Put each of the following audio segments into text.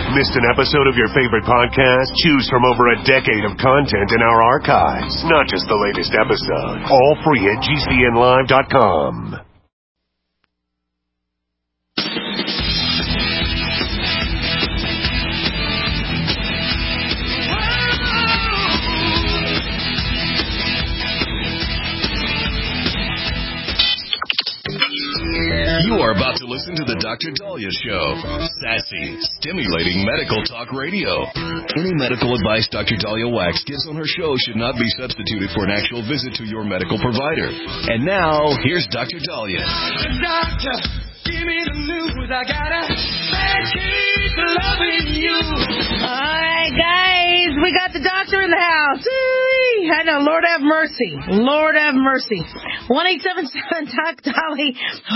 Missed an episode of your favorite podcast? Choose from over a decade of content in our archives, not just the latest episode. All free at GCNlive.com. You are about to listen to The Dr. Daliah Show. Sassy, stimulating medical talk radio. Any medical advice Dr. Daliah Wax gives on her show should not be substituted for an actual visit to your medical provider. And now, here's Dr. Daliah. Doctor, give me the news. I got a bad case of loving you. All right, guys, we got the doctor in the house. I know, Lord have mercy. Lord have mercy. 1-877-DOC-DALI,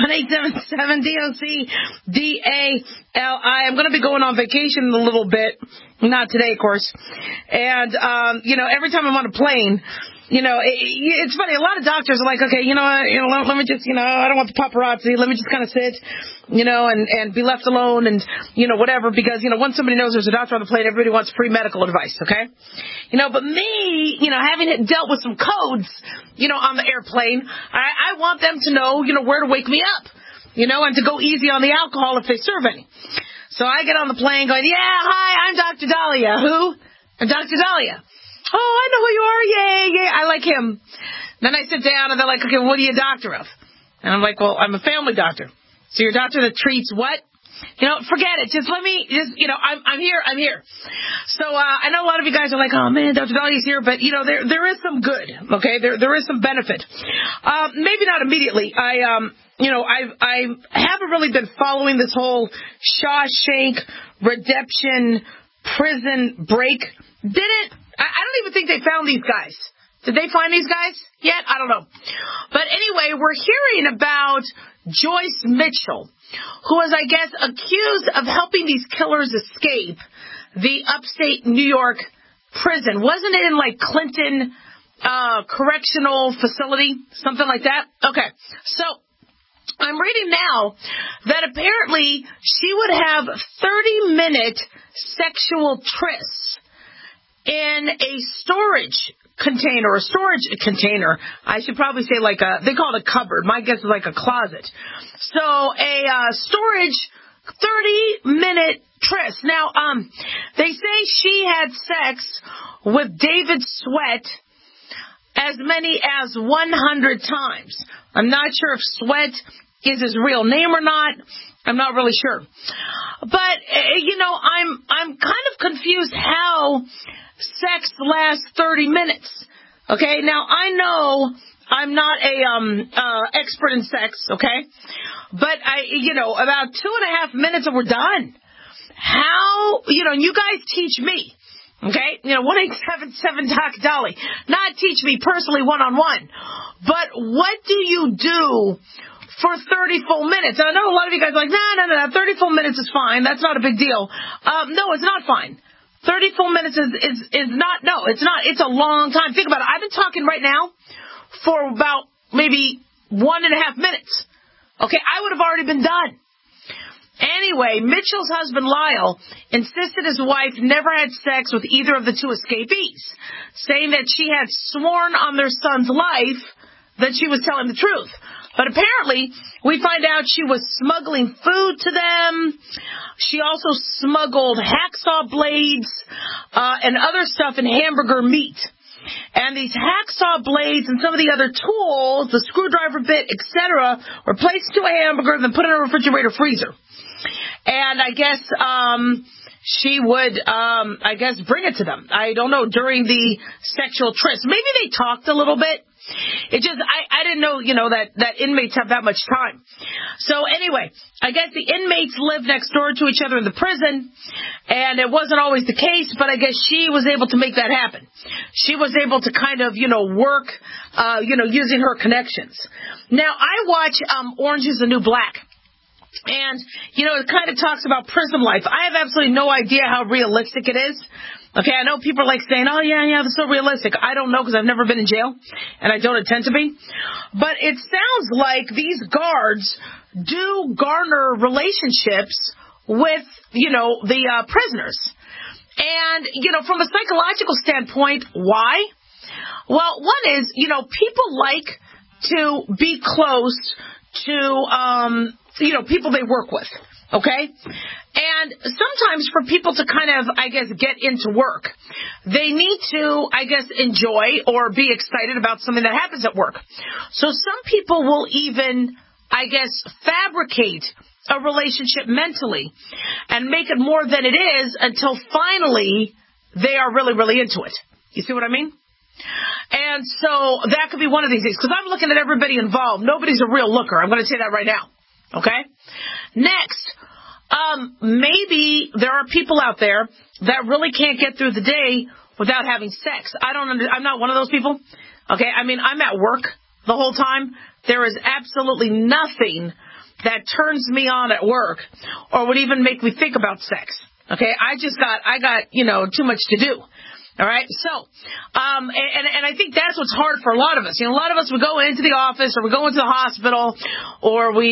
1-877-DOC-DALI. I'm going to be going on vacation in a little bit. Not today, of course. And, every time I'm on a plane, it's funny. A lot of doctors are like, okay, let me just, I don't want the paparazzi. Let me just kind of sit, and be left alone and, whatever. Because, once somebody knows there's a doctor on the plane, everybody wants free medical advice, okay? But me, having dealt with some codes, on the airplane, I want them to know, where to wake me up, and to go easy on the alcohol if they serve any. So I get on the plane going, yeah, hi, I'm Dr. Daliah. Who? I'm Dr. Daliah. Oh, I know who you are. Yay. I like him. Then I sit down, and they're like, okay, what are you a doctor of? And I'm like, well, I'm a family doctor. So you're a doctor that treats what? Forget it. Just let me, I'm here. So, I know a lot of you guys are like, oh man, Dr. Daliah's here, but there is some good, okay? There is some benefit. Maybe not immediately. I haven't really been following this whole Shawshank Redemption prison break. I don't even think they found these guys. Did they find these guys yet? I don't know. But anyway, we're hearing about Joyce Mitchell, who is, I guess, accused of helping these killers escape the upstate New York prison. Wasn't it in, Clinton Correctional Facility? Something like that? Okay. So I'm reading now that apparently she would have 30-minute sexual trysts in a storage container. I should probably say they call it a cupboard. My guess is like a closet. So a storage 30-minute tryst. Now, they say she had sex with David Sweat as many as 100 times. I'm not sure if Sweat is his real name or not. I'm not really sure. But, I'm kind of confused how sex lasts 30 minutes. Okay? Now, I know I'm not a expert in sex, okay? But, about 2.5 minutes and we're done. How, you guys teach me. Okay? 1-877-DOC-DALI. Not teach me personally one-on-one. But what do you do for 30 full minutes? And I know a lot of you guys are like, no, 30 full minutes is fine. That's not a big deal. No, it's not fine. 30 full minutes is not, no, it's not. It's a long time. Think about it. I've been talking right now for about maybe 1.5 minutes. Okay, I would have already been done. Anyway, Mitchell's husband, Lyle, insisted his wife never had sex with either of the two escapees, saying that she had sworn on their son's life that she was telling the truth. But apparently, we find out she was smuggling food to them. She also smuggled hacksaw blades and other stuff in hamburger meat. And these hacksaw blades and some of the other tools, the screwdriver bit, etc., were placed into a hamburger and then put in a refrigerator freezer. And I guess she would, bring it to them. I don't know, during the sexual tryst. Maybe they talked a little bit. It just, I didn't know, that inmates have that much time. So anyway, I guess the inmates live next door to each other in the prison, and it wasn't always the case, but I guess she was able to make that happen. She was able to kind of, work, using her connections. Now, I watch Orange is the New Black. And, it kind of talks about prison life. I have absolutely no idea how realistic it is. Okay, I know people are saying, oh, yeah, that's so realistic. I don't know because I've never been in jail, and I don't intend to be. But it sounds like these guards do garner relationships with, the prisoners. And, from a psychological standpoint, why? Well, one is, people like to be close to, people they work with, okay? And sometimes for people to kind of, get into work, they need to, enjoy or be excited about something that happens at work. So some people will even, fabricate a relationship mentally and make it more than it is until finally they are really, really into it. You see what I mean? And so that could be one of these things, because I'm looking at everybody involved. Nobody's a real looker. I'm going to say that right now. Okay? Next, maybe there are people out there that really can't get through the day without having sex. I'm not one of those people. Okay? I'm at work the whole time. There is absolutely nothing that turns me on at work or would even make me think about sex. Okay? I got, too much to do. All right. So, and I think that's what's hard for a lot of us. A lot of us would go into the office or we go into the hospital or go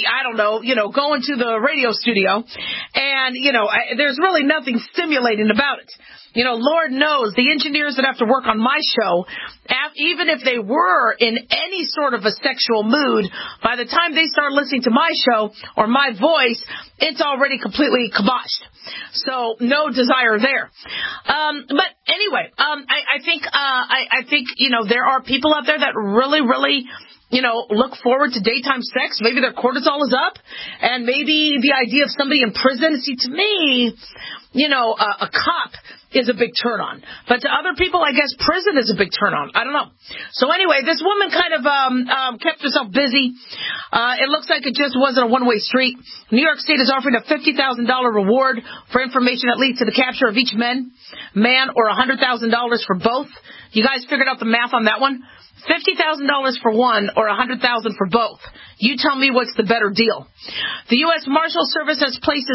into the radio studio and, there's really nothing stimulating about it. Lord knows the engineers that have to work on my show, even if they were in any sort of a sexual mood, by the time they start listening to my show or my voice, it's already completely kiboshed. So no desire there. But anyway, I think there are people out there that really, really, look forward to daytime sex. Maybe their cortisol is up, and maybe the idea of somebody in prison. See, to me, a cop is a big turn on. But to other people, I guess prison is a big turn on. I don't know. So anyway, this woman kind of kept herself busy. It looks like it just wasn't a one-way street. New York State is offering a $50,000 reward for information that leads to the capture of each man, or $100,000 for both. You guys figured out the math on that one? $50,000 for one or $100,000 for both. You tell me what's the better deal. The U.S. Marshal Service has placed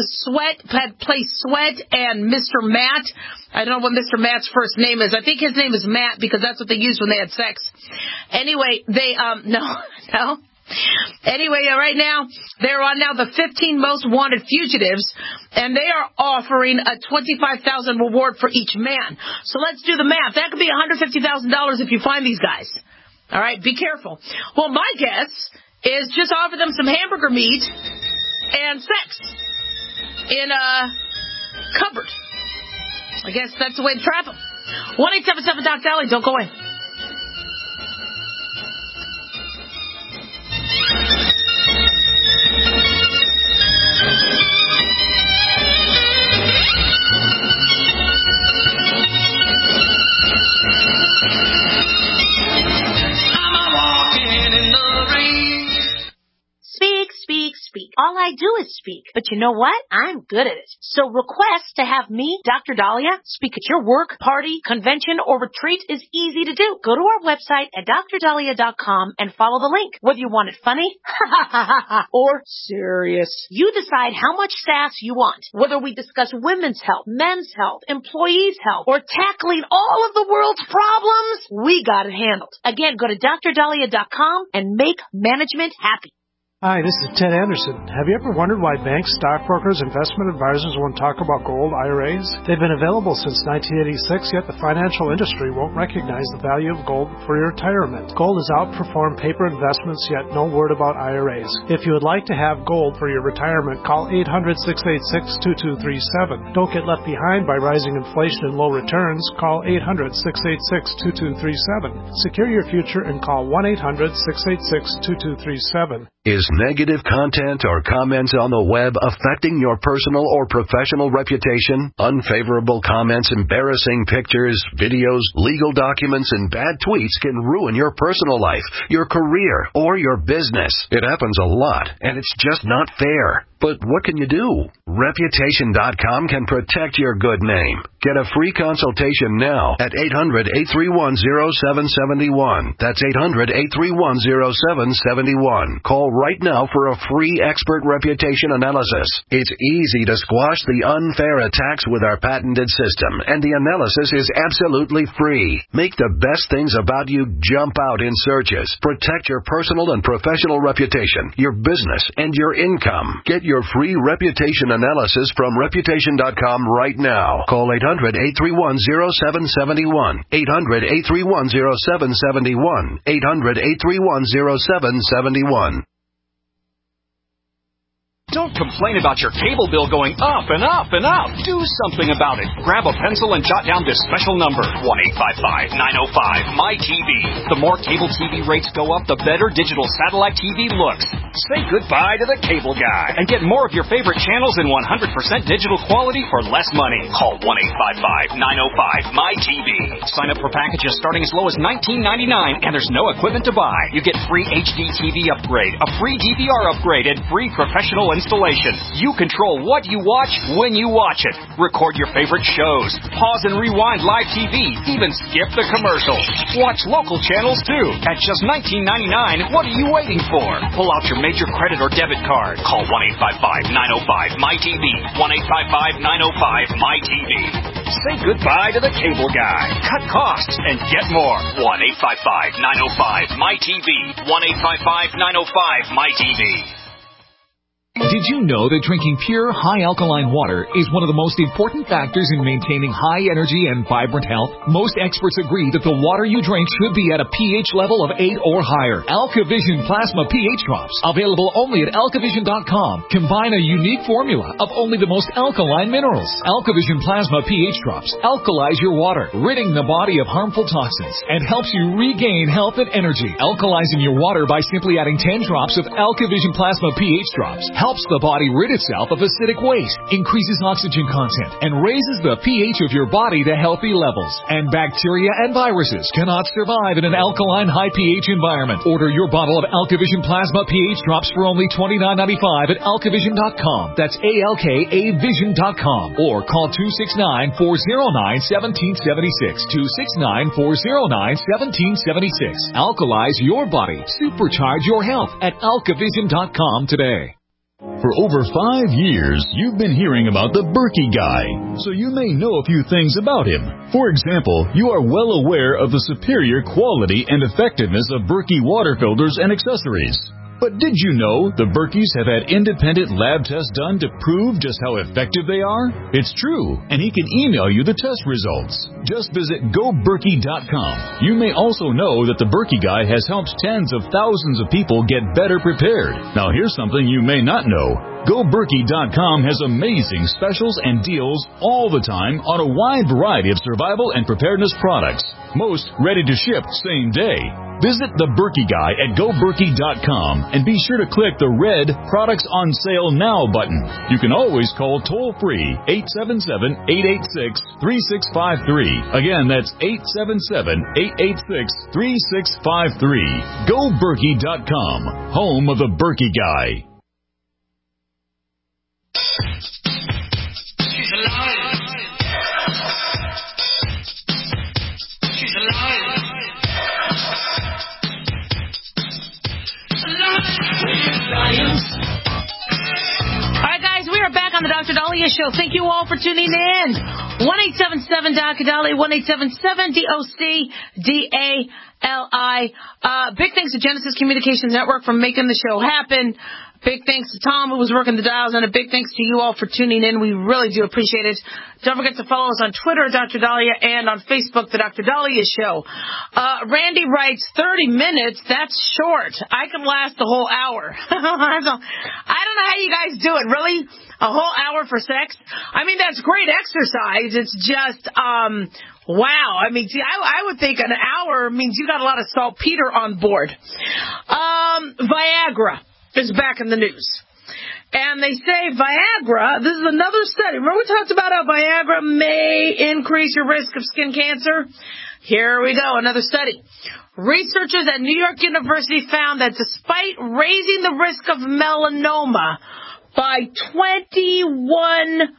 Sweat and Mr. Matt. I don't know what Mr. Matt's first name is. I think his name is Matt because that's what they used when they had sex. Anyway, no. Anyway, right now, they're on now the 15 most wanted fugitives, and they are offering a $25,000 reward for each man. So let's do the math. That could be $150,000 if you find these guys. All right, be careful. Well, my guess is just offer them some hamburger meat and sex in a cupboard. I guess that's the way to trap them. 1-877-DOC-DOLLY. Don't go away. Speak. All I do is speak. But you know what? I'm good at it. So request to have me, Dr. Dahlia, speak at your work, party, convention, or retreat is easy to do. Go to our website at drdahlia.com and follow the link. Whether you want it funny or serious, you decide how much sass you want. Whether we discuss women's health, men's health, employees' health, or tackling all of the world's problems, we got it handled. Again, go to drdahlia.com and make management happy. Hi, this is Ted Anderson. Have you ever wondered why banks, stockbrokers, investment advisors won't talk about gold IRAs? They've been available since 1986, yet the financial industry won't recognize the value of gold for your retirement. Gold has outperformed paper investments, yet no word about IRAs. If you would like to have gold for your retirement, call 800-686-2237. Don't get left behind by rising inflation and low returns. Call 800-686-2237. Secure your future and call 1-800-686-2237. Is negative content or comments on the web affecting your personal or professional reputation? Unfavorable comments, embarrassing pictures, videos, legal documents, and bad tweets can ruin your personal life, your career, or your business. It happens a lot, and it's just not fair. But what can you do? Reputation.com can protect your good name. Get a free consultation now at 800-831-0771. That's 800-831-0771. Call right now for a free expert reputation analysis. It's easy to squash the unfair attacks with our patented system, and the analysis is absolutely free. Make the best things about you jump out in searches. Protect your personal and professional reputation, your business, and your income. Get your free reputation analysis from Reputation.com right now. Call 800-831-0771. 800-831-0771. 800-831-0771. Don't complain about your cable bill going up and up and up. Do something about it. Grab a pencil and jot down this special number, 1-855-905-MY-TV. The more cable TV rates go up, the better digital satellite TV looks. Say goodbye to the cable guy and get more of your favorite channels in 100% digital quality for less money. Call 1-855-905-MY-TV. Sign up for packages starting as low as $19.99, and there's no equipment to buy. You get free HD TV upgrade, a free DVR upgrade, and free professional installation. You control what you watch when you watch it. Record your favorite shows. Pause and rewind live TV. Even skip the commercials. Watch local channels too. At just $19.99, what are you waiting for? Pull out your major credit or debit card. Call 1-855-905-MY-TV. 1-855-905-MY-TV. Say goodbye to the cable guy. Cut costs and get more. 1-855-905-MY-TV. 1-855-905-MY-TV. Did you know that drinking pure, high-alkaline water is one of the most important factors in maintaining high energy and vibrant health? Most experts agree that the water you drink should be at a pH level of 8 or higher. AlkaVision Plasma pH Drops, available only at AlkaVision.com, combine a unique formula of only the most alkaline minerals. AlkaVision Plasma pH Drops alkalize your water, ridding the body of harmful toxins, and helps you regain health and energy. Alkalizing your water by simply adding 10 drops of AlkaVision Plasma pH Drops helps the body rid itself of acidic waste, increases oxygen content, and raises the pH of your body to healthy levels. And bacteria and viruses cannot survive in an alkaline high pH environment. Order your bottle of AlkaVision Plasma pH Drops for only $29.95 at AlkaVision.com. That's ALKAVision.com. Or call 269-409-1776. 269-409-1776. Alkalize your body. Supercharge your health at AlkaVision.com today. For over 5 years, you've been hearing about the Berkey Guy, so you may know a few things about him. For example, you are well aware of the superior quality and effectiveness of Berkey water filters and accessories. But did you know the Berkeys have had independent lab tests done to prove just how effective they are? It's true, and he can email you the test results. Just visit GoBerkey.com. You may also know that the Berkey Guy has helped tens of thousands of people get better prepared. Now here's something you may not know. GoBerkey.com has amazing specials and deals all the time on a wide variety of survival and preparedness products. Most ready to ship same day. Visit the Berkey Guy at GoBerkey.com and be sure to click the red Products on Sale Now button. You can always call toll-free 877-886-3653. Again, that's 877-886-3653. GoBerkey.com, home of the Berkey Guy. She's alive. She's alive. All right, guys, we are back on the Dr. Dahlia Show. Thank you all for tuning in. 1-877-Dr. Dahlia, 1-877-DOC-DALI. Big thanks to Genesis Communications Network for making the show happen. Big thanks to Tom, who was working the dials, and a big thanks to you all for tuning in. We really do appreciate it. Don't forget to follow us on Twitter, Dr. Dahlia, and on Facebook, The Dr. Dahlia Show. Randy writes, 30 minutes, that's short. I can last the whole hour. I don't know how you guys do it. Really? A whole hour for sex? I mean, that's great exercise. It's just, wow. I mean, see, I would think an hour means you got a lot of saltpeter on board. Viagra is back in the news. And they say Viagra, this is another study. Remember we talked about how Viagra may increase your risk of skin cancer? Here we go, another study. Researchers at New York University found that despite raising the risk of melanoma by 21%,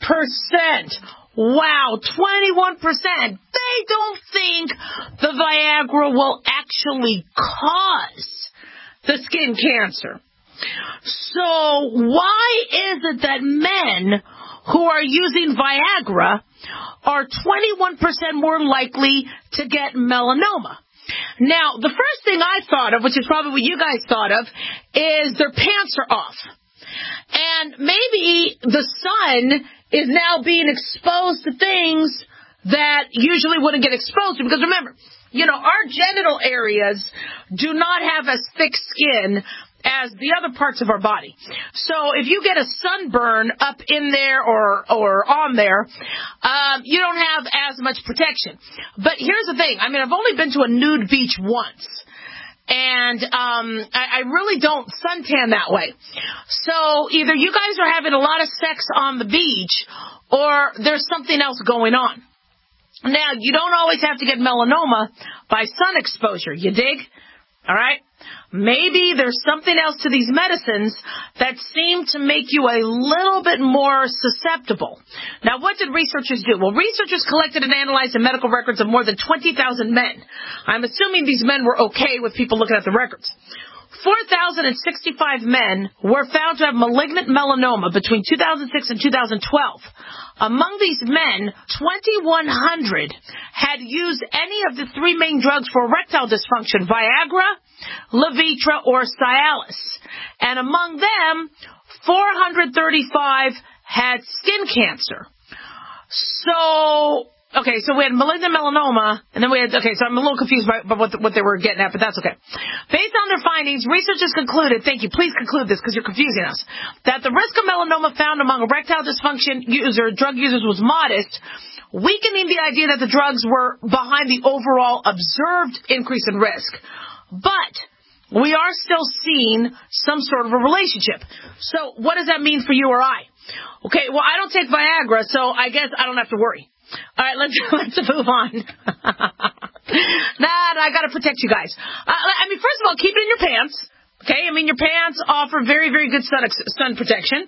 wow, 21%, they don't think the Viagra will actually cause the skin cancer. So why is it that men who are using Viagra are 21% more likely to get melanoma? Now, the first thing I thought of, which is probably what you guys thought of, is their pants are off. And maybe the sun is now being exposed to things that usually wouldn't get exposed to. Because remember, our genital areas do not have as thick skin as the other parts of our body. So if you get a sunburn up in there or on there, you don't have as much protection. But here's the thing. I've only been to a nude beach once. And I really don't suntan that way. So either you guys are having a lot of sex on the beach or there's something else going on. Now, you don't always have to get melanoma by sun exposure, you dig? All right? Maybe there's something else to these medicines that seem to make you a little bit more susceptible. Now, what did researchers do? Well, researchers collected and analyzed the medical records of more than 20,000 men. I'm assuming these men were okay with people looking at the records. 4,065 men were found to have malignant melanoma between 2006 and 2012. Among these men, 2,100 had used any of the three main drugs for erectile dysfunction, Viagra, Levitra, or Cialis. And among them, 435 had skin cancer. So we had malignant melanoma, and then so I'm a little confused by what they were getting at, but that's okay. Based on their findings, researchers concluded, thank you, please conclude this because you're confusing us, that the risk of melanoma found among erectile dysfunction drug users was modest, weakening the idea that the drugs were behind the overall observed increase in risk. But we are still seeing some sort of a relationship. So what does that mean for you or I? Okay, well, I don't take Viagra, so I guess I don't have to worry. All right, let's move on. I got to protect you guys. First of all, keep it in your pants. Okay, your pants offer very, very good sun protection.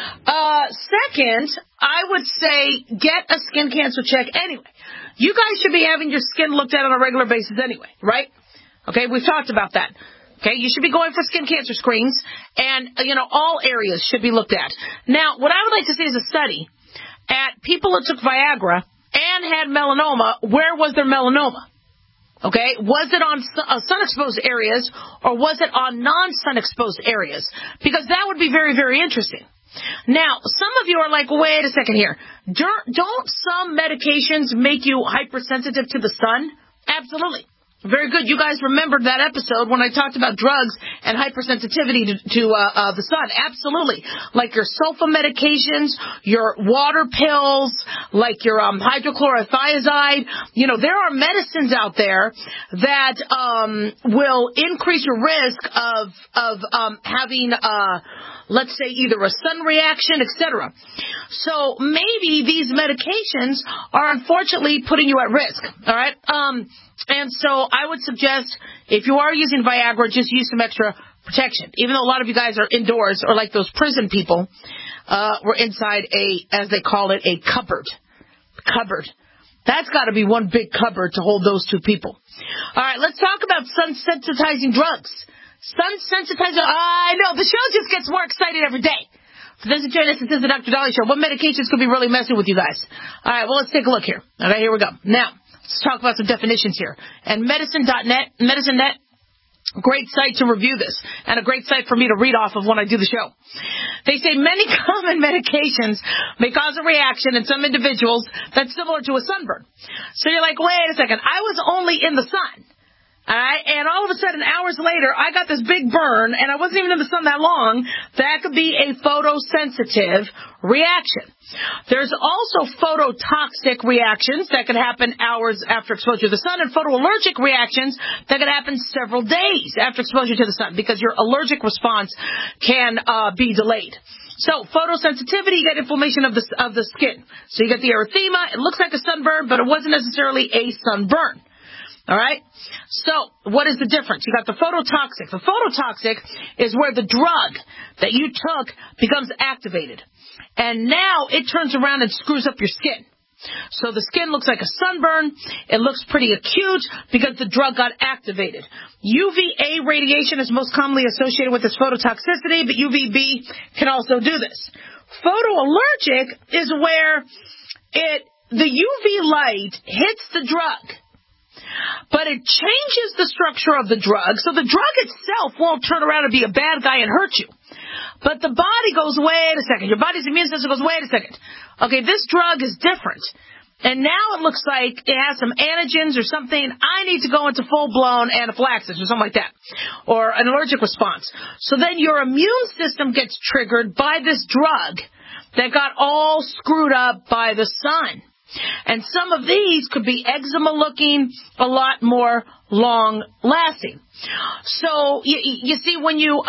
Second, I would say get a skin cancer check anyway. You guys should be having your skin looked at on a regular basis anyway, right? Okay, we've talked about that. Okay, you should be going for skin cancer screens, and, all areas should be looked at. Now, what I would like to see is a study at people who took Viagra and had melanoma. Where was their melanoma? Okay, was it on sun-exposed areas or was it on non-sun-exposed areas? Because that would be very, very interesting. Now, some of you are like, wait a second here. Don't some medications make you hypersensitive to the sun? Absolutely. Very good. You guys remembered that episode when I talked about drugs and hypersensitivity to the sun. Absolutely. Like your sulfa medications, your water pills, like your hydrochlorothiazide. There are medicines out there that will increase your risk of having let's say either a sun reaction, etc. So maybe these medications are unfortunately putting you at risk. All right. And so I would suggest if you are using Viagra, just use some extra protection. Even though a lot of you guys are indoors or like those prison people, were inside as they call it, a cupboard. That's got to be one big cupboard to hold those two people. All right, let's talk about sun-sensitizing drugs. Sun-sensitizing, I know, the show just gets more excited every day. For those who join us, this is the Dr. Dolly Show. What medications could be really messing with you guys? All right, well, let's take a look here. Okay, here we go. Now, let's talk about some definitions here. And medicine.net, MedicineNet, great site to review this, and a great site for me to read off of when I do the show. They say many common medications may cause a reaction in some individuals that's similar to a sunburn. So you're like, wait a second, I was only in the sun. All right, and all of a sudden, hours later, I got this big burn, and I wasn't even in the sun that long. That could be a photosensitive reaction. There's also phototoxic reactions that could happen hours after exposure to the sun, and photoallergic reactions that could happen several days after exposure to the sun, because your allergic response can be delayed. So photosensitivity, you get inflammation of the skin. So you get the erythema. It looks like a sunburn, but it wasn't necessarily a sunburn. All right? So what is the difference? You got the phototoxic. The phototoxic is where the drug that you took becomes activated. And now it turns around and screws up your skin. So the skin looks like a sunburn. It looks pretty acute because the drug got activated. UVA radiation is most commonly associated with this phototoxicity, but UVB can also do this. Photoallergic is where the UV light hits the drug, but it changes the structure of the drug, so the drug itself won't turn around and be a bad guy and hurt you. But the body goes, wait a second. Your body's immune system goes, wait a second. Okay, this drug is different. And now it looks like it has some antigens or something. I need to go into full-blown anaphylaxis or something like that, or an allergic response. So then your immune system gets triggered by this drug that got all screwed up by the sun. And some of these could be eczema-looking, a lot more long-lasting. So you see, when you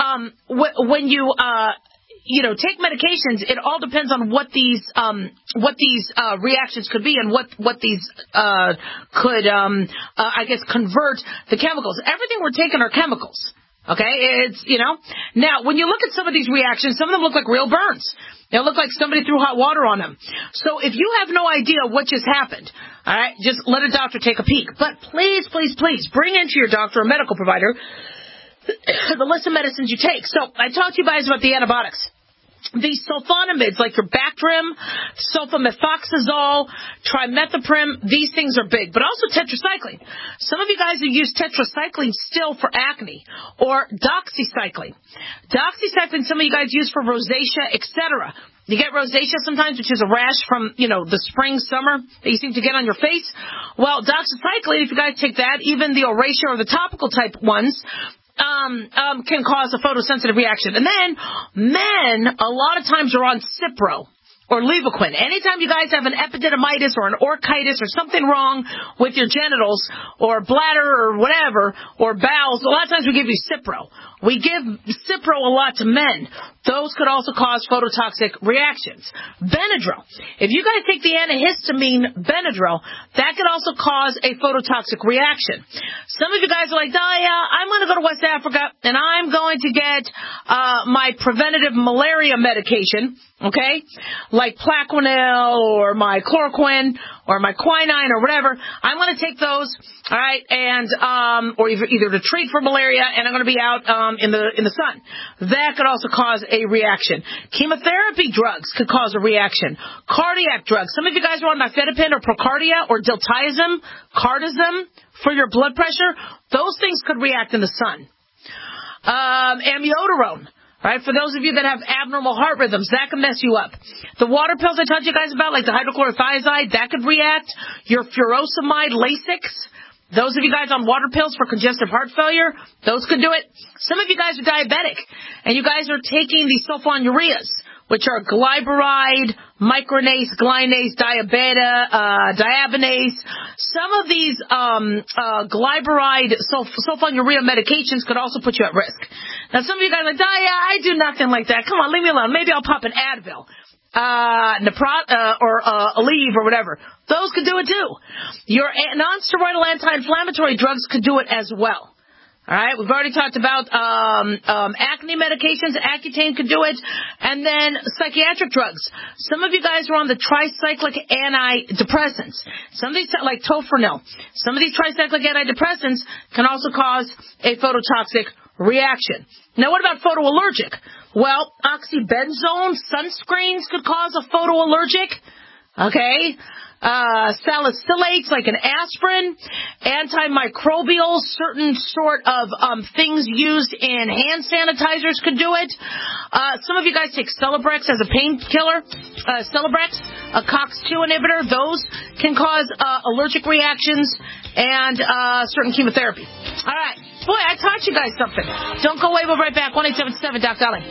take medications, it all depends on what these reactions could be and what these could convert the chemicals. Everything we're taking are chemicals. Okay, it's, now when you look at some of these reactions, some of them look like real burns. They look like somebody threw hot water on them. So if you have no idea what just happened, all right, just let a doctor take a peek. But please, please, please bring into your doctor or medical provider the list of medicines you take. So I talked to you guys about the antibiotics. These sulfonamides, like your Bactrim, sulfamethoxazole, trimethoprim, these things are big, but also tetracycline. Some of you guys who use tetracycline still for acne, or doxycycline. Doxycycline, some of you guys use for rosacea, etc. You get rosacea sometimes, which is a rash from, the spring, summer that you seem to get on your face. Well, doxycycline, if you guys take that, even the Oracea or the topical type ones, can cause a photosensitive reaction. And then men, a lot of times, are on Cipro or Levaquin. Anytime you guys have an epididymitis or an orchitis or something wrong with your genitals or bladder or whatever, or bowels, a lot of times we give you Cipro. We give Cipro a lot to men. Those could also cause phototoxic reactions. Benadryl. If you guys take the antihistamine Benadryl, that could also cause a phototoxic reaction. Some of you guys are like, Dahlia, I'm going to go to West Africa and I'm going to get my preventative malaria medication, okay, like Plaquenil or my chloroquine or my quinine or whatever. I'm going to take those, all right, and or either to treat for malaria, and I'm going to be out in the sun. That could also cause a reaction. Chemotherapy drugs could cause a reaction. Cardiac drugs. Some of you guys are on nifedipine or Procardia or diltiazem, cardizem for your blood pressure. Those things could react in the sun. Amiodarone. Right, for those of you that have abnormal heart rhythms, that can mess you up. The water pills I talked to you guys about, like the hydrochlorothiazide, that could react. Your furosemide Lasix, those of you guys on water pills for congestive heart failure, those could do it. Some of you guys are diabetic, and you guys are taking the sulfonylureas, which are glyburide, micronase, glinase, diabinase. Some of these glyburide, sulfonylurea medications could also put you at risk. Now, some of you guys are like, I do nothing like that. Come on, leave me alone. Maybe I'll pop an Advil, or Aleve or whatever. Those could do it too. Your non-steroidal anti-inflammatory drugs could do it as well. All right, we've already talked about acne medications. Accutane could do it. And then psychiatric drugs. Some of you guys are on the tricyclic antidepressants. Some of these, like Tofranil. Some of these tricyclic antidepressants can also cause a phototoxic reaction. Now, what about photoallergic? Well, oxybenzone sunscreens could cause a photoallergic. Okay. Salicylates like an aspirin, antimicrobials, certain sort of things used in hand sanitizers could do it. Some of you guys take Celebrex as a painkiller. Celebrex, a COX-2 inhibitor, those can cause allergic reactions and certain chemotherapy. All right. Boy, I taught you guys something. Don't go away. We'll be right back. 1-877 Doc Darling.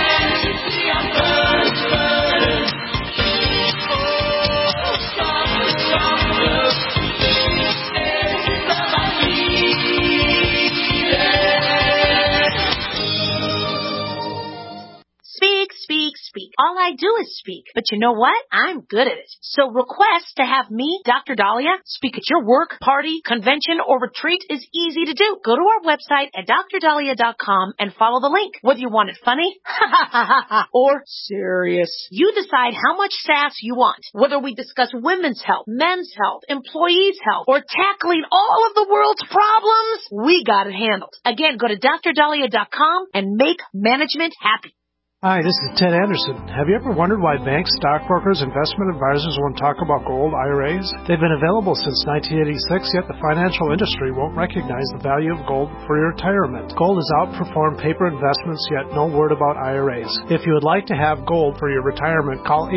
Speak. All I do is speak. But you know what? I'm good at it. So request to have me, Dr. Dahlia, speak at your work, party, convention, or retreat is easy to do. Go to our website at drdahlia.com and follow the link. Whether you want it funny or serious, you decide how much sass you want. Whether we discuss women's health, men's health, employees' health, or tackling all of the world's problems, we got it handled. Again, go to drdahlia.com and make management happy. Hi, this is Ted Anderson. Have you ever wondered why banks, stockbrokers, investment advisors won't talk about gold IRAs? They've been available since 1986, yet the financial industry won't recognize the value of gold for your retirement. Gold has outperformed paper investments, yet no word about IRAs. If you would like to have gold for your retirement, call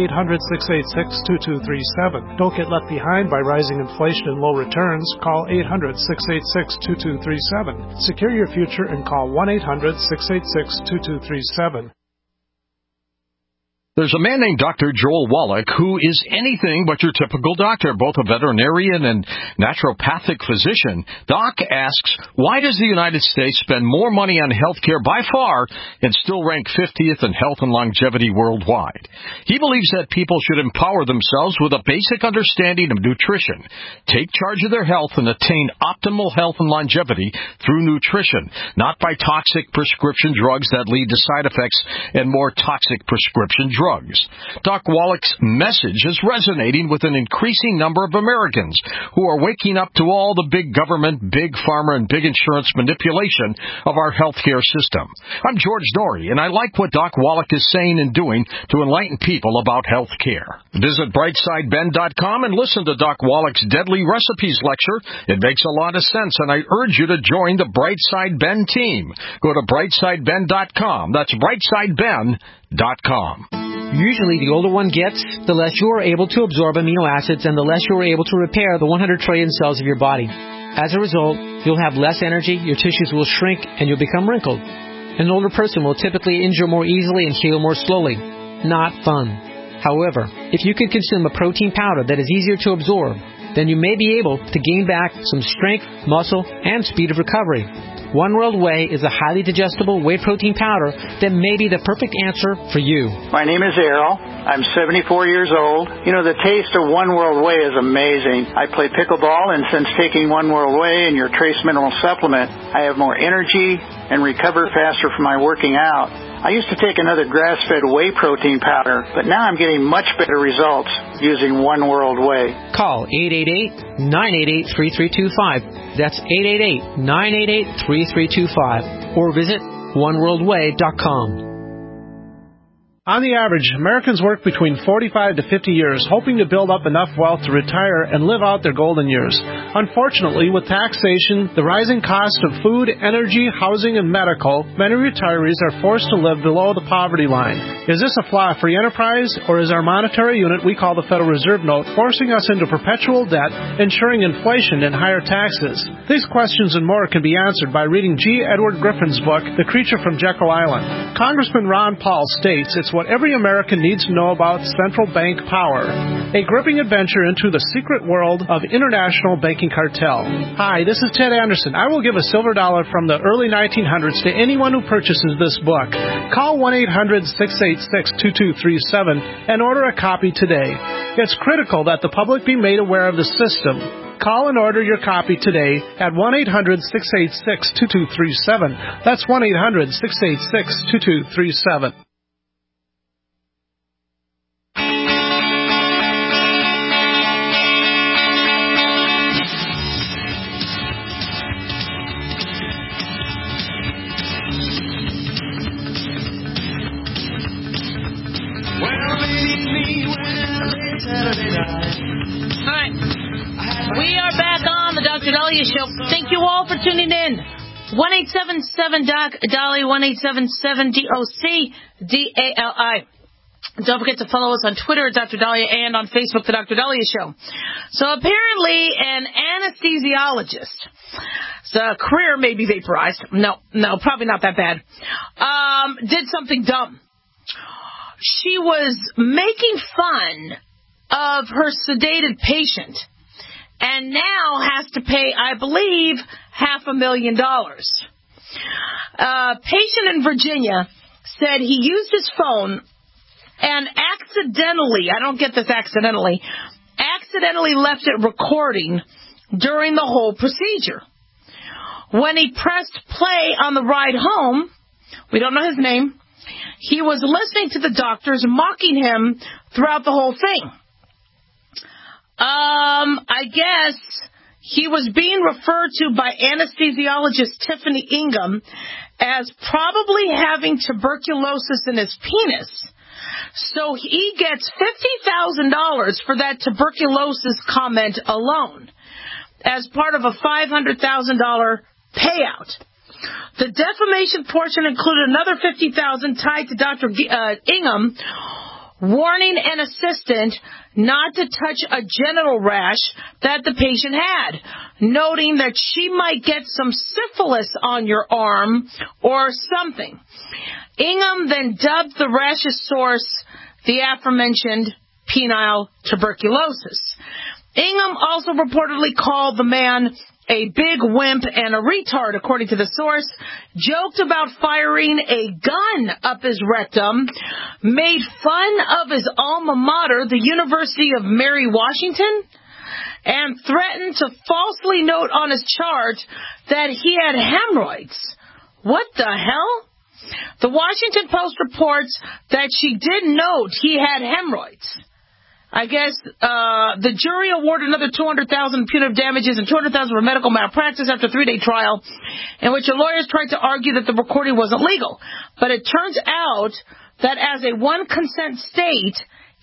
800-686-2237. Don't get left behind by rising inflation and low returns. Call 800-686-2237. Secure your future and call 1-800-686-2237. There's a man named Dr. Joel Wallach who is anything but your typical doctor, both a veterinarian and naturopathic physician. Doc asks, why does the United States spend more money on health care by far and still rank 50th in health and longevity worldwide? He believes that people should empower themselves with a basic understanding of nutrition, take charge of their health, and attain optimal health and longevity through nutrition, not by toxic prescription drugs that lead to side effects and more toxic prescription drugs. Doc Wallach's message is resonating with an increasing number of Americans who are waking up to all the big government, big pharma, and big insurance manipulation of our healthcare system. I'm George Norrie, and I like what Doc Wallach is saying and doing to enlighten people about health care. Visit BrightSideBen.com and listen to Doc Wallach's Deadly Recipes lecture. It makes a lot of sense, and I urge you to join the Brightside Ben team. Go to BrightSideBen.com. That's BrightSideBen.com. Usually, the older one gets, the less you are able to absorb amino acids and the less you are able to repair the 100 trillion cells of your body. As a result, you'll have less energy, your tissues will shrink, and you'll become wrinkled. An older person will typically injure more easily and heal more slowly. Not fun. However, if you can consume a protein powder that is easier to absorb, then you may be able to gain back some strength, muscle, and speed of recovery. One World Whey is a highly digestible whey protein powder that may be the perfect answer for you. My name is Errol. I'm 74 years old. You know, the taste of One World Whey is amazing. I play pickleball, and since taking One World Whey and your trace mineral supplement, I have more energy and recover faster from my working out. I used to take another grass-fed whey protein powder, but now I'm getting much better results using One World Whey. Call 888-988-3325. That's 888-988-3325. Or visit oneworldway.com. On the average, Americans work between 45 to 50 years, hoping to build up enough wealth to retire and live out their golden years. Unfortunately, with taxation, the rising cost of food, energy, housing, and medical, many retirees are forced to live below the poverty line. Is this a flaw free enterprise, or is our monetary unit we call the Federal Reserve Note forcing us into perpetual debt, ensuring inflation and higher taxes? These questions and more can be answered by reading G. Edward Griffin's book, The Creature from Jekyll Island. Congressman Ron Paul states it's what every American needs to know about central bank power. A gripping adventure into the secret world of international banking cartel. Hi, this is Ted Anderson. I will give a silver dollar from the early 1900s to anyone who purchases this book. Call 1-800-686-2237 and order a copy today. It's critical that the public be made aware of the system. Call and order your copy today at 1-800-686-2237. That's 1-800-686-2237. We are back on the Dr. Dahlia Show. Thank you all for tuning in. 1-877-DOC-DALI, 1-877-DOC-DALI. Don't forget to follow us on Twitter at Dr. Dahlia and on Facebook, The Dr. Dahlia Show. So apparently an anesthesiologist, so career may be vaporized. No, probably not that bad. Did something dumb. She was making fun of her sedated patient and now has to pay, I believe, $500,000. A patient in Virginia said he used his phone and accidentally left it recording during the whole procedure. When he pressed play on the ride home, we don't know his name, he was listening to the doctors mocking him throughout the whole thing. I guess he was being referred to by anesthesiologist Tiffany Ingham as probably having tuberculosis in his penis. So he gets $50,000 for that tuberculosis comment alone as part of a $500,000 payout. The defamation portion included another $50,000 tied to Dr. Ingham, warning an assistant not to touch a genital rash that the patient had, noting that she might get some syphilis on your arm or something. Ingham then dubbed the rash's source the aforementioned penile tuberculosis. Ingham also reportedly called the man a big wimp and a retard, according to the source, joked about firing a gun up his rectum, made fun of his alma mater, the University of Mary Washington, and threatened to falsely note on his chart that he had hemorrhoids. What the hell? The Washington Post reports that she did note he had hemorrhoids. I guess the jury awarded another $200,000 punitive damages and $200,000 for medical malpractice after a 3-day trial in which the lawyers tried to argue that the recording wasn't legal. But it turns out that as a one-consent state,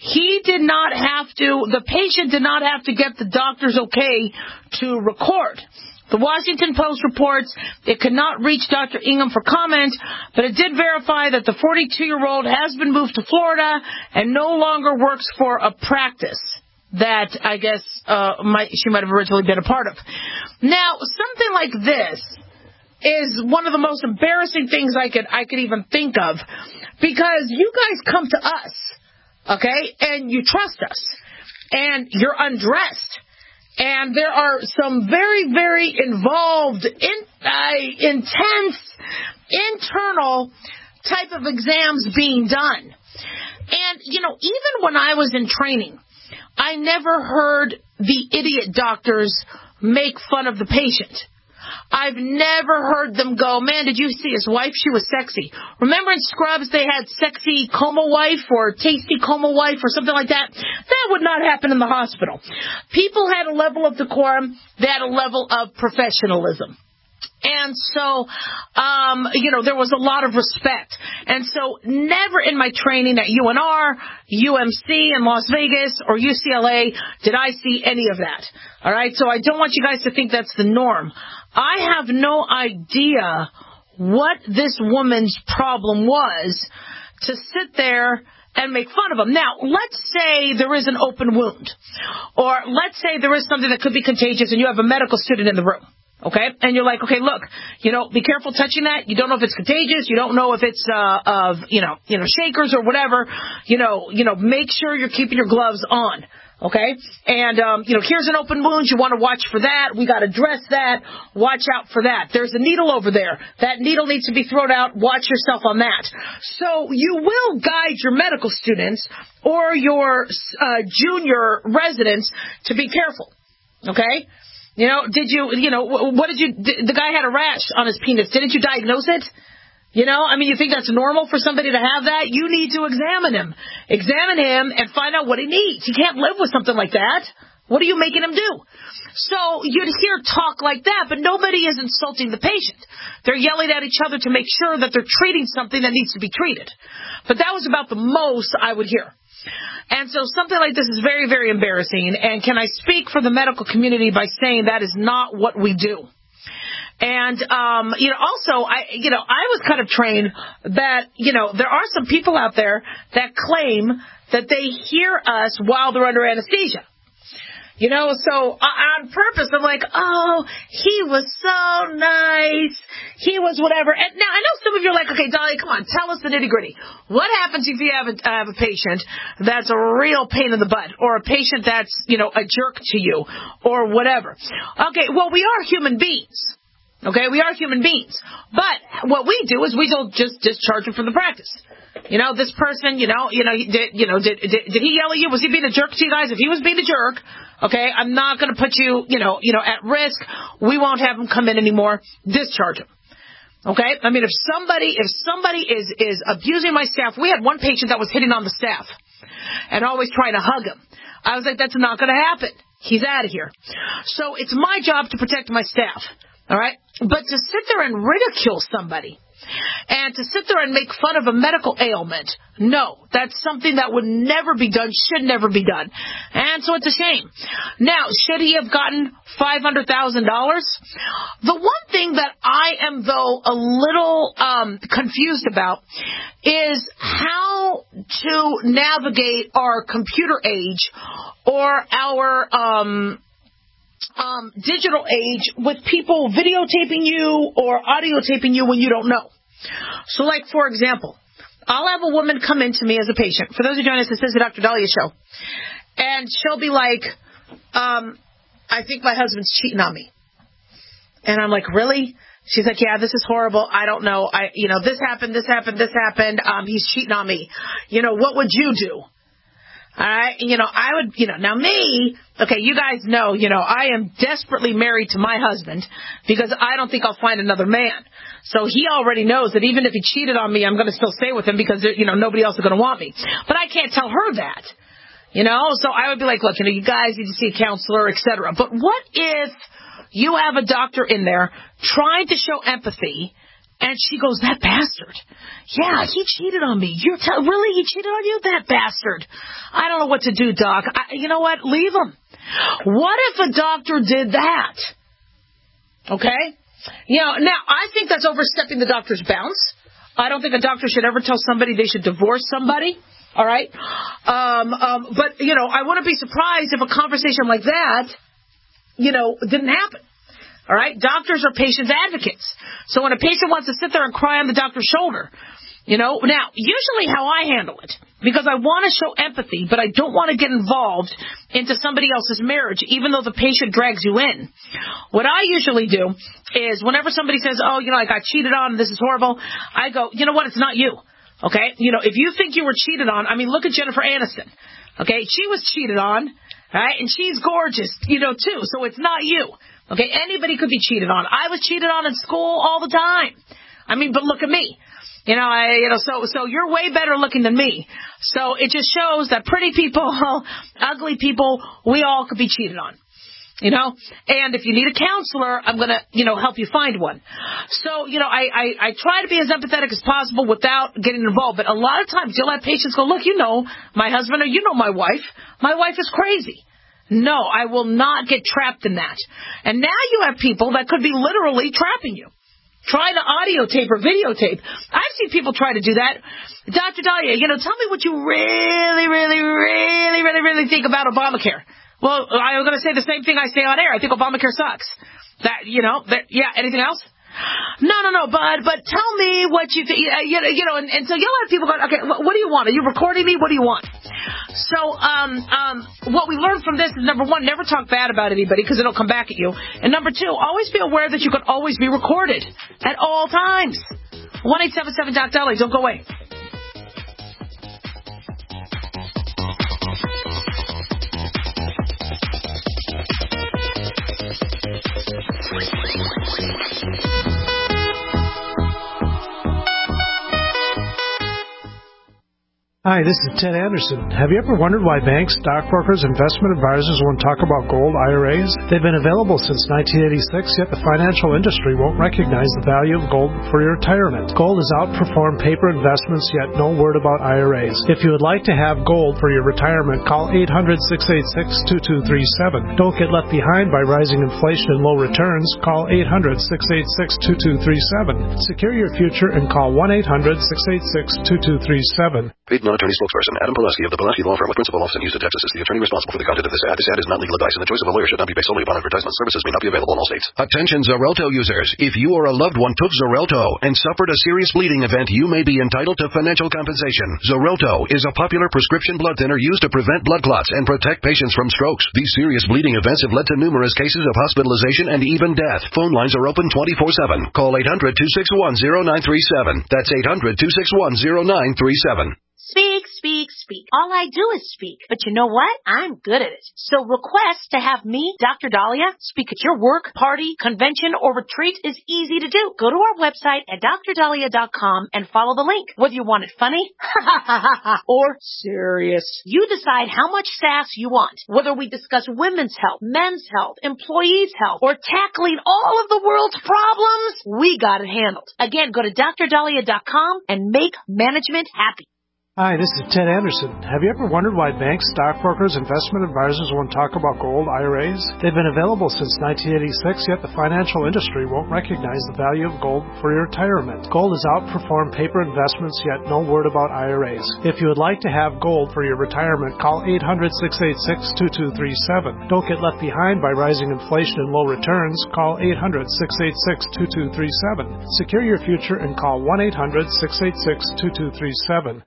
the patient did not have to get the doctor's okay to record. The Washington Post reports it could not reach Dr. Ingham for comment, but it did verify that the 42-year-old has been moved to Florida and no longer works for a practice that I guess she might have originally been a part of. Now, something like this is one of the most embarrassing things I could even think of, because you guys come to us, okay, and you trust us, and you're undressed. And there are some very, very involved, intense, internal type of exams being done. And, even when I was in training, I never heard the idiot doctors make fun of the patient. I've never heard them go, man, did you see his wife? She was sexy. Remember in Scrubs they had sexy coma wife or tasty coma wife or something like that? That would not happen in the hospital. People had a level of decorum. They had a level of professionalism. And so, there was a lot of respect. And so never in my training at UNR, UMC in Las Vegas, or UCLA did I see any of that. All right? So I don't want you guys to think that's the norm. I have no idea what this woman's problem was to sit there and make fun of him. Now, let's say there is an open wound, or let's say there is something that could be contagious and you have a medical student in the room. Okay? And you're like, okay, look, be careful touching that. You don't know if it's contagious. You don't know if it's, shakers or whatever. Make sure you're keeping your gloves on. Okay? And, here's an open wound. You want to watch for that. We got to dress that. Watch out for that. There's a needle over there. That needle needs to be thrown out. Watch yourself on that. So you will guide your medical students or your junior residents to be careful. Okay? The guy had a rash on his penis. Didn't you diagnose it? You think that's normal for somebody to have that? You need to examine him. Examine him and find out what he needs. He can't live with something like that. What are you making him do? So you'd hear talk like that, but nobody is insulting the patient. They're yelling at each other to make sure that they're treating something that needs to be treated. But that was about the most I would hear. And so something like this is very, very embarrassing. And can I speak for the medical community by saying that is not what we do? And, also, I was kind of trained that, there are some people out there that claim that they hear us while they're under anesthesia. So on purpose, I'm like, oh, he was so nice. He was whatever. And now I know some of you are like, okay, Dolly, come on, tell us the nitty gritty. What happens if you have a patient that's a real pain in the butt, or a patient that's, a jerk to you, or whatever? Okay, well, we are human beings. Okay, we are human beings. But what we do is we don't just discharge him from the practice. This person, did he yell at you? Was he being a jerk to you guys? If he was being a jerk, okay, I'm not going to put you, at risk. We won't have him come in anymore. Discharge him. Okay? If somebody is abusing my staff, we had one patient that was hitting on the staff and always trying to hug him. I was like, that's not going to happen. He's out of here. So it's my job to protect my staff. All right? But to sit there and ridicule somebody And to sit there and make fun of a medical ailment, no, that's something that would never be done, should never be done. And so it's a shame. Now, should he have gotten $500,000? The one thing that I am, though, a little confused about is how to navigate our computer age or our digital age with people videotaping you or audio taping you when you don't know. So, like, for example, I'll have a woman come in to me as a patient. For those who join us, this is the Dr. Dahlia Show. And she'll be like, I think my husband's cheating on me. And I'm like, really? She's like, yeah, this is horrible. I don't know. This happened. He's cheating on me. What would you do? All right. I would, now me, okay, you guys know, I am desperately married to my husband because I don't think I'll find another man. So he already knows that even if he cheated on me, I'm going to still stay with him because, nobody else is going to want me. But I can't tell her that, so I would be like, look, you guys need to see a counselor, etc. But what if you have a doctor in there trying to show empathy and she goes, that bastard. Yeah, he cheated on me. Really? He cheated on you? That bastard. I don't know what to do, Doc. You know what? Leave him. What if a doctor did that? Okay? Now, I think that's overstepping the doctor's bounds. I don't think a doctor should ever tell somebody they should divorce somebody. All right? But, I wouldn't be surprised if a conversation like that, didn't happen. All right? Doctors are patients' advocates. So when a patient wants to sit there and cry on the doctor's shoulder, now, usually how I handle it, because I want to show empathy, but I don't want to get involved into somebody else's marriage, even though the patient drags you in. What I usually do is whenever somebody says, oh, I got cheated on, this is horrible, I go, you know what, it's not you. Okay? If you think you were cheated on, look at Jennifer Aniston. Okay? She was cheated on, right? And she's gorgeous, too, so it's not you. Okay, anybody could be cheated on. I was cheated on in school all the time. But look at me. So you're way better looking than me. So it just shows that pretty people, ugly people, we all could be cheated on. And if you need a counselor, I'm going to, help you find one. So, I try to be as empathetic as possible without getting involved. But a lot of times you'll have patients go, look, my husband or my wife. My wife is crazy. No, I will not get trapped in that. And now you have people that could be literally trapping you, trying to audio tape or videotape. I've seen people try to do that. Dr. Dahlia, tell me what you really think about Obamacare. Well, I'm going to say the same thing I say on air. I think Obamacare sucks. Anything else? No, but tell me what you think, and so you'll have people going, okay, what do you want? Are you recording me? What do you want? So, what we learned from this is, number one, never talk bad about anybody because it'll come back at you. And number two, always be aware that you can always be recorded at all times. 1-877-DOC-DOLLY. Don't go away. Hi, this is Ted Anderson. Have you ever wondered why banks, stockbrokers, investment advisors won't talk about gold IRAs? They've been available since 1986, yet the financial industry won't recognize the value of gold for your retirement. Gold has outperformed paper investments, yet no word about IRAs. If you would like to have gold for your retirement, call 800-686-2237. Don't get left behind by rising inflation and low returns. Call 800-686-2237. Secure your future and call 1-800-686-2237. Paid non-attorney spokesperson Adam Pulaski of the Pulaski Law Firm with principal office in Houston, Texas is the attorney responsible for the content of this ad. This ad is not legal advice, and the choice of a lawyer should not be based solely upon advertisement. Services may not be available in all states. Attention Xarelto users. If you or a loved one took Xarelto and suffered a serious bleeding event, you may be entitled to financial compensation. Xarelto is a popular prescription blood thinner used to prevent blood clots and protect patients from strokes. These serious bleeding events have led to numerous cases of hospitalization and even death. Phone lines are open 24/7. Call 800-261-0937. That's 800-261-0937. Speak, speak, speak. All I do is speak. But you know what? I'm good at it. So request to have me, Dr. Dahlia, speak at your work, party, convention, or retreat is easy to do. Go to our website at drdahlia.com and follow the link. Whether you want it funny or serious, you decide how much sass you want. Whether we discuss women's health, men's health, employees' health, or tackling all of the world's problems, we got it handled. Again, go to drdahlia.com and make management happy. Hi, this is Ted Anderson. Have you ever wondered why banks, stockbrokers, investment advisors won't talk about gold IRAs? They've been available since 1986, yet the financial industry won't recognize the value of gold for your retirement. Gold has outperformed paper investments, yet no word about IRAs. If you would like to have gold for your retirement, call 800-686-2237. Don't get left behind by rising inflation and low returns. Call 800-686-2237. Secure your future and call 1-800-686-2237.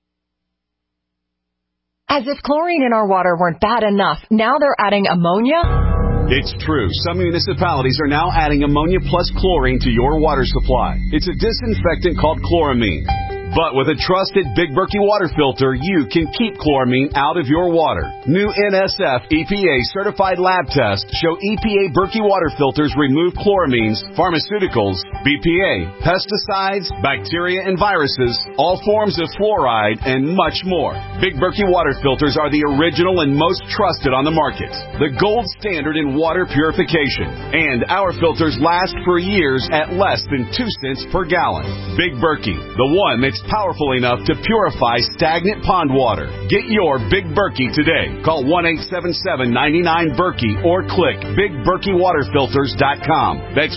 As if chlorine in our water weren't bad enough, now they're adding ammonia? It's true. Some municipalities are now adding ammonia plus chlorine to your water supply. It's a disinfectant called chloramine. But with a trusted Big Berkey water filter, you can keep chloramine out of your water. New NSF EPA certified lab tests show EPA Berkey water filters remove chloramines, pharmaceuticals, BPA, pesticides, bacteria and viruses, all forms of fluoride, and much more. Big Berkey water filters are the original and most trusted on the market. The gold standard in water purification. And our filters last for years at less than 2 cents per gallon. Big Berkey, the one that's powerful enough to purify stagnant pond water. Get your Big Berkey today. Call 1-877-99-BERKEY or click BigBerkeyWaterFilters.com. That's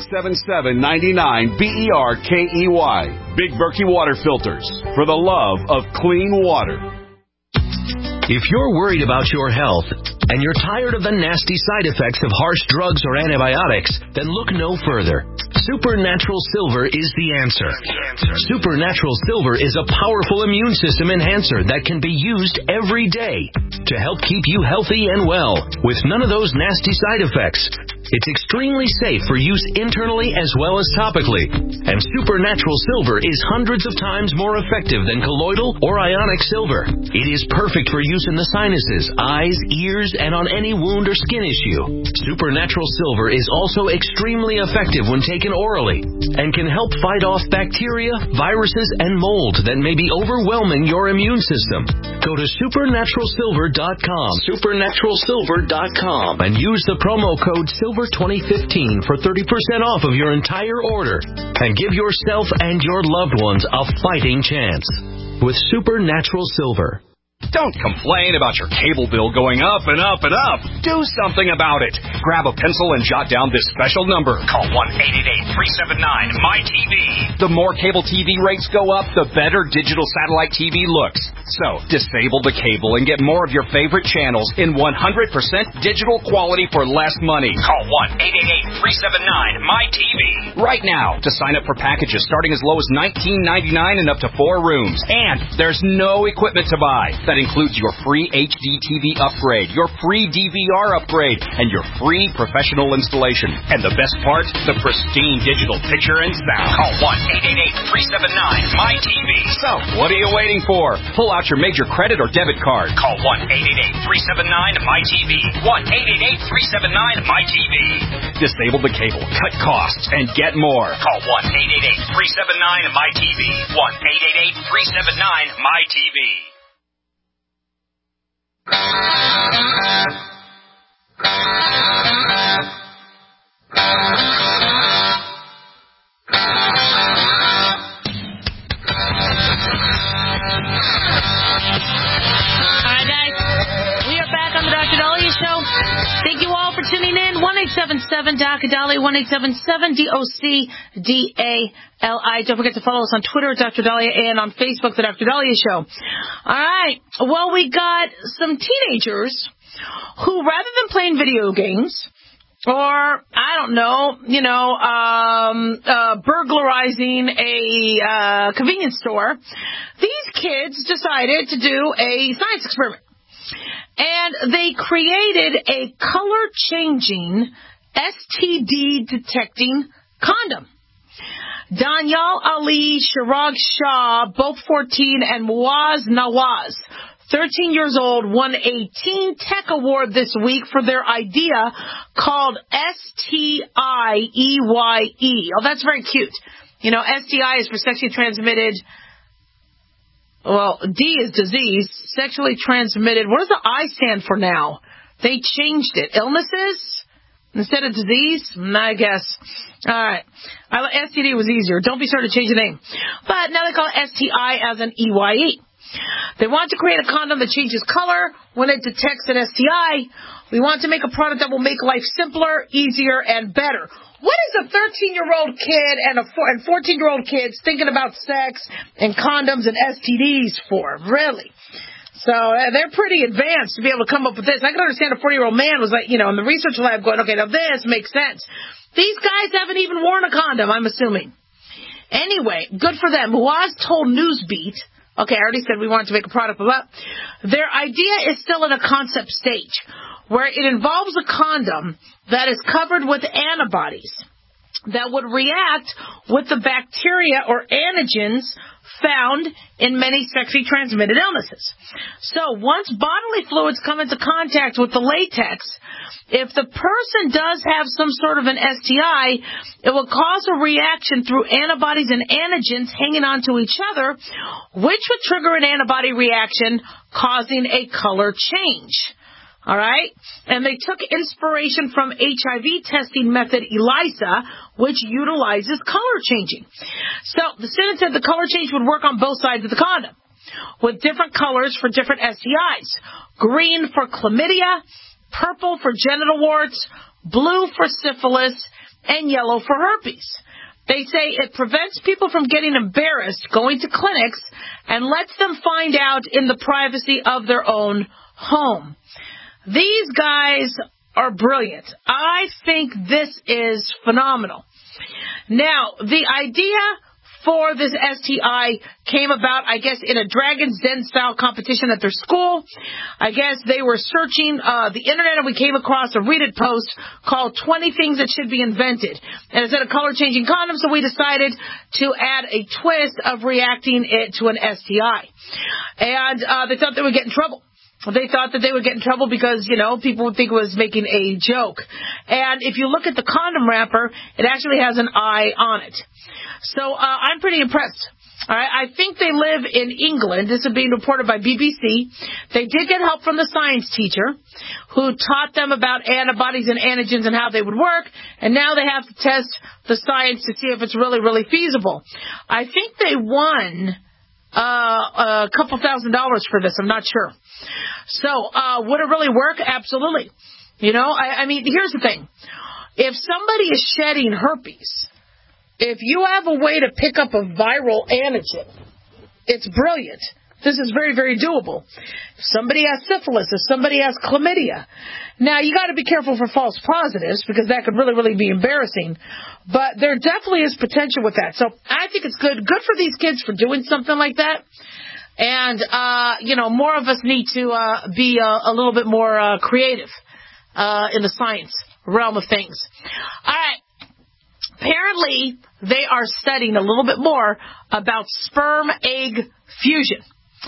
1-877-99-BERKEY. Big Berkey Water Filters, for the love of clean water. If you're worried about your health and you're tired of the nasty side effects of harsh drugs or antibiotics, then look no further. Supernatural Silver is the answer. Supernatural Silver is a powerful immune system enhancer that can be used every day to help keep you healthy and well with none of those nasty side effects. It's extremely safe for use internally as well as topically. And Supernatural Silver is hundreds of times more effective than colloidal or ionic silver. It is perfect for use in the sinuses, eyes, ears, and on any wound or skin issue. Supernatural Silver is also extremely effective when taken orally and can help fight off bacteria, viruses, and mold that may be overwhelming your immune system. Go to supernaturalsilver.com, supernaturalsilver.com, and use the promo code SILVER2015 for 30% off of your entire order. And give yourself and your loved ones a fighting chance with Supernatural Silver. Don't complain about your cable bill going up and up and up. Do something about it. Grab a pencil and jot down this special number. Call 1-888-379-MY-TV. The more cable TV rates go up, the better digital satellite TV looks. So, disable the cable and get more of your favorite channels in 100% digital quality for less money. Call 1-888-379-MY-TV right now to sign up for packages starting as low as $19.99 and up to 4 rooms. And there's no equipment to buy. That includes your free HD TV upgrade, your free DVR upgrade, and your free professional installation. And the best part, the pristine digital picture and sound. Call 1-888-379-MY-TV. So, what are you waiting for? Pull out your major credit or debit card. Call 1-888-379-MY-TV. 1-888-379-MY-TV. Disable the cable, cut costs, and get more. Call 1-888-379-MY-TV. 1-888-379-MY-TV. Thank you all for tuning in. 1-877-DOC-DALI, 1-877-DOC-DALI. Don't forget to follow us on Twitter, Dr. Dahlia, and on Facebook, The Dr. Dahlia Show. All right. Well, we got some teenagers who, rather than playing video games, or, I don't know, burglarizing a convenience store, these kids decided to do a science experiment. And they created a color-changing, STD-detecting condom. Danyal Ali, Shirag Shah, both 14, and Muaz Nawaz, 13 years old, won a Teen Tech Award this week for their idea called STIEYE. Oh, that's very cute. You know, STI is for sexually transmitted. Well, D is disease, sexually transmitted. What does the I stand for now? They changed it. Illnesses instead of disease? I guess. All right. STD was easier. Don't be sure to change the name. But now they call it STI as an EYE. They want to create a condom that changes color when it detects an STI. We want to make a product that will make life simpler, easier, and better. What is a 13-year-old kid and 14-year-old kids thinking about sex and condoms and STDs for? Really? So they're pretty advanced to be able to come up with this. I can understand a 40-year-old man was like, in the research lab going, okay, now this makes sense. These guys haven't even worn a condom, I'm assuming. Anyway, good for them. Muaz told Newsbeat, okay, I already said we wanted to make a product, but their idea is still in a concept stage, where it involves a condom that is covered with antibodies that would react with the bacteria or antigens found in many sexually transmitted illnesses. So once bodily fluids come into contact with the latex, if the person does have some sort of an STI, it will cause a reaction through antibodies and antigens hanging onto each other, which would trigger an antibody reaction, causing a color change. All right? And they took inspiration from HIV testing method ELISA, which utilizes color changing. So the student said the color change would work on both sides of the condom, with different colors for different STIs. Green for chlamydia, purple for genital warts, blue for syphilis, and yellow for herpes. They say it prevents people from getting embarrassed going to clinics and lets them find out in the privacy of their own home. These guys are brilliant. I think this is phenomenal. Now, the idea for this STI came about, I guess, in a Dragon's Den style competition at their school. I guess they were searching the internet and we came across a Reddit post called 20 Things That Should Be Invented. And it said a color changing condom, so we decided to add a twist of reacting it to an STI. And they thought they would get in trouble. They thought that they would get in trouble because, people would think it was making a joke. And if you look at the condom wrapper, it actually has an eye on it. So I'm pretty impressed. All right, I think they live in England. This is being reported by BBC. They did get help from the science teacher who taught them about antibodies and antigens and how they would work. And now they have to test the science to see if it's really, really feasible. I think they won a couple $1,000s for this. I'm not sure. So, would it really work? Absolutely. I mean, here's the thing. If somebody is shedding herpes, if you have a way to pick up a viral antigen, it's brilliant. This is very, very doable. If somebody has syphilis, if somebody has chlamydia. Now, you got to be careful for false positives because that could really, really be embarrassing. But there definitely is potential with that. So I think it's good. Good for these kids for doing something like that. And, more of us need to be a little bit more creative in the science realm of things. All right. Apparently, they are studying a little bit more about sperm-egg fusion.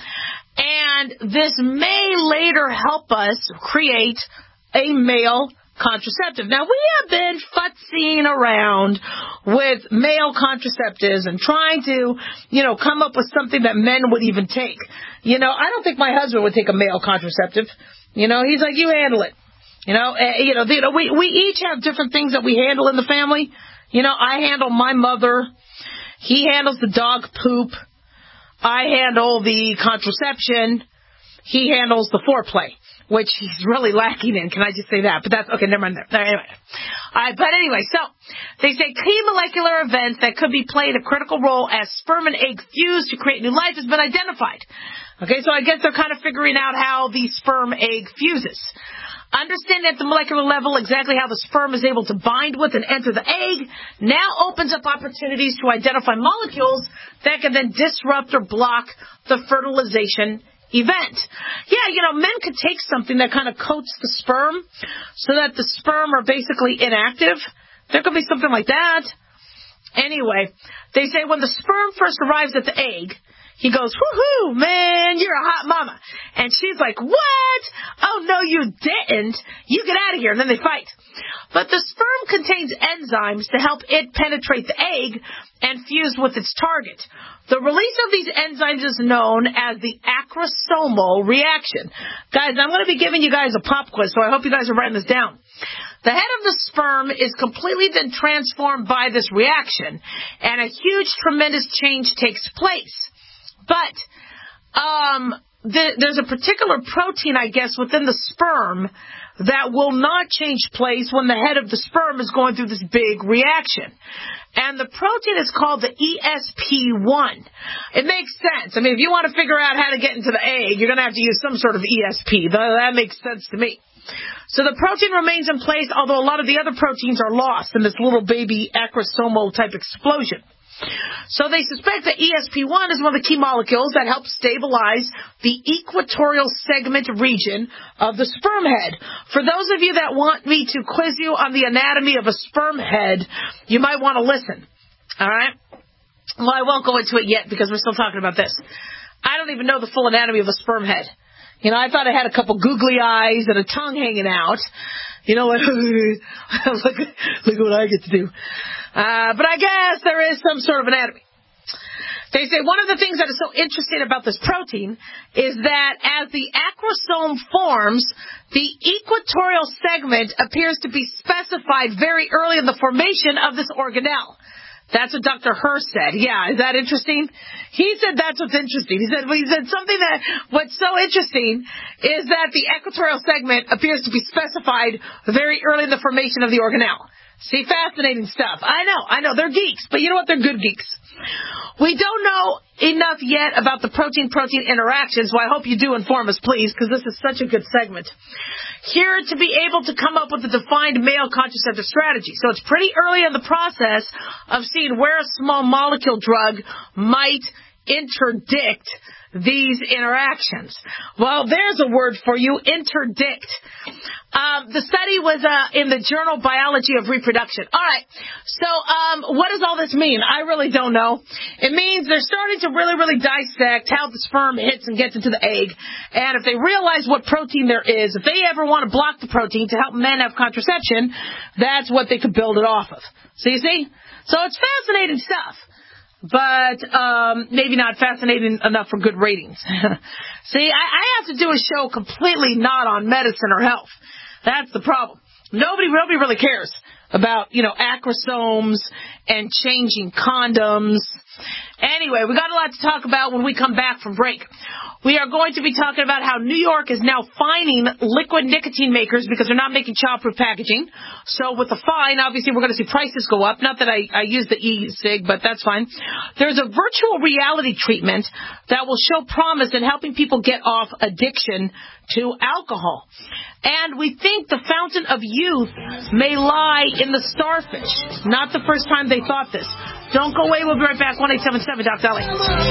And this may later help us create a male contraceptive. Now, we have been futzing around with male contraceptives and trying to, come up with something that men would even take. I don't think my husband would take a male contraceptive. He's like, you handle it. We each have different things that we handle in the family. I handle my mother. He handles the dog poop. I handle the contraception. He handles the foreplay, which he's really lacking in. Can I just say that? But that's okay. Never mind. Anyway. All right. But anyway, so they say key molecular events that could be played a critical role as sperm and egg fuse to create new life has been identified. Okay. So I guess they're kind of figuring out how the sperm egg fuses. Understanding at the molecular level exactly how the sperm is able to bind with and enter the egg now opens up opportunities to identify molecules that can then disrupt or block the fertilization event. Yeah, men could take something that kind of coats the sperm so that the sperm are basically inactive. There could be something like that. Anyway, they say when the sperm first arrives at the egg, he goes, woohoo, man, you're a hot mama. And she's like, what? Oh, no, you didn't. You get out of here. And then they fight. But the sperm contains enzymes to help it penetrate the egg and fuse with its target. The release of these enzymes is known as the acrosomal reaction. Guys, I'm going to be giving you guys a pop quiz, so I hope you guys are writing this down. The head of the sperm is completely then transformed by this reaction, and a huge, tremendous change takes place. But there's a particular protein, I guess, within the sperm that will not change place when the head of the sperm is going through this big reaction. And the protein is called the ESP1. It makes sense. I mean, if you want to figure out how to get into the egg, you're going to have to use some sort of ESP. That makes sense to me. So the protein remains in place, although a lot of the other proteins are lost in this little baby acrosomal type explosion. So they suspect that ESP1 is one of the key molecules that helps stabilize the equatorial segment region of the sperm head. For those of you that want me to quiz you on the anatomy of a sperm head, you might want to listen. All right? Well, I won't go into it yet because we're still talking about this. I don't even know the full anatomy of a sperm head. You know, I thought it had a couple googly eyes and a tongue hanging out. You know what? look what I get to do. But I guess there is some sort of anatomy. They say one of the things that is so interesting about this protein is that as the acrosome forms, the equatorial segment appears to be specified very early in the formation of this organelle. That's what Dr. Hurst said. Yeah, is that interesting? He said that's what's interesting. He said something that what's so interesting is that the equatorial segment appears to be specified very early in the formation of the organelle. See, fascinating stuff. I know, they're geeks, but you know what? They're good geeks. We don't know enough yet about the protein-protein interactions, so I hope you do inform us, please, because this is such a good segment. Here to be able to come up with a defined male contraceptive strategy. So it's pretty early in the process of seeing where a small molecule drug might interdict these interactions. Well, there's a word for you, interdict. The study was in the journal Biology of Reproduction. All right, so what does all this mean? I really don't know. It means they're starting to really dissect how the sperm hits and gets into the egg, and if they realize what protein there is, if they ever want to block the protein to help men have contraception, that's what they could build it off of. So you see? So it's fascinating stuff. But maybe not fascinating enough for good ratings. See, I have to do a show completely not on medicine or health. That's the problem. Nobody really cares about, acrosomes and changing condoms. Anyway, we got a lot to talk about when we come back from break. We are going to be talking about how New York is now fining liquid nicotine makers because they're not making childproof packaging. So with the fine, obviously we're going to see prices go up. Not that I use the e-cig, but that's fine. There's a virtual reality treatment that will show promise in helping people get off addiction to alcohol. And we think the fountain of youth may lie in the starfish. Not the first time they thought this. Don't go away. We'll be right back. 1-877 Doc Dolly.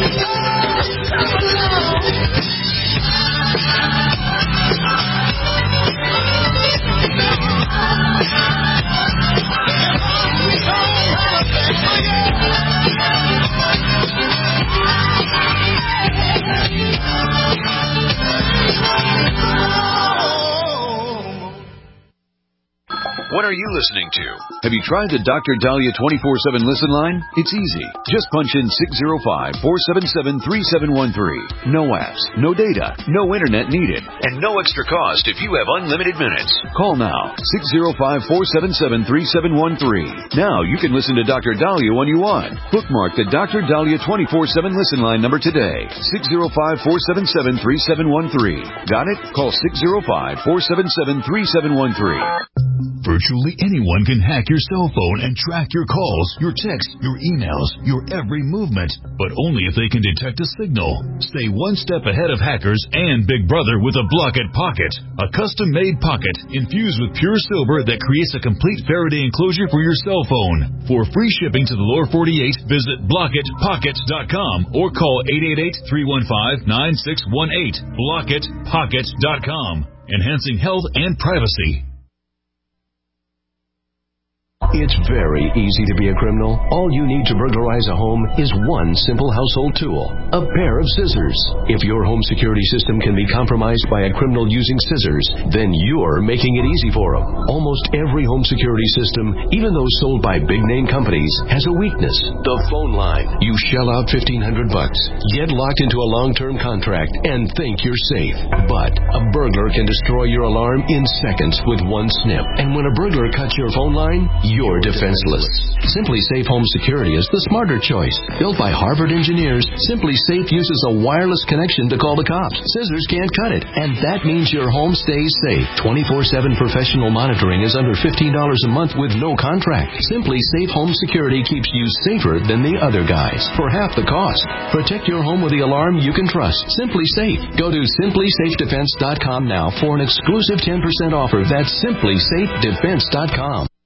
What are you listening to? Have you tried the Dr. Dahlia 24/7 listen line? It's easy. Just punch in 605-477-3713. No apps, no data, no internet needed, and no extra cost if you have unlimited minutes. Call now, 605-477-3713. Now you can listen to Dr. Dahlia when you want. Bookmark the Dr. Dahlia 24/7 listen line number today, 605-477-3713. Got it? Call 605-477-3713. Virtually anyone can hack your cell phone and track your calls, your texts, your emails, your every movement, but only if they can detect a signal. Stay one step ahead of hackers and Big Brother with a Block-It Pocket, a custom-made pocket infused with pure silver that creates a complete Faraday enclosure for your cell phone. For free shipping to the lower 48, visit blockitpockets.com or call 888-315-9618. blockitpockets.com, enhancing health and privacy. It's very easy to be a criminal. All you need to burglarize a home is one simple household tool, a pair of scissors. If your home security system can be compromised by a criminal using scissors, then you're making it easy for them. Almost every home security system, even those sold by big-name companies, has a weakness: the phone line. You shell out $1,500, get locked into a long-term contract, and think you're safe. But a burglar can destroy your alarm in seconds with one snip. And when a burglar cuts your phone line, you're defenseless. Simply Safe Home Security is the smarter choice. Built by Harvard engineers, Simply Safe uses a wireless connection to call the cops. Scissors can't cut it, and that means your home stays safe. 24/7 professional monitoring is under $15 a month with no contract. Simply Safe Home Security keeps you safer than the other guys for half the cost. Protect your home with the alarm you can trust. Simply Safe. Go to simplysafedefense.com now for an exclusive 10% offer. That's simplysafedefense.com.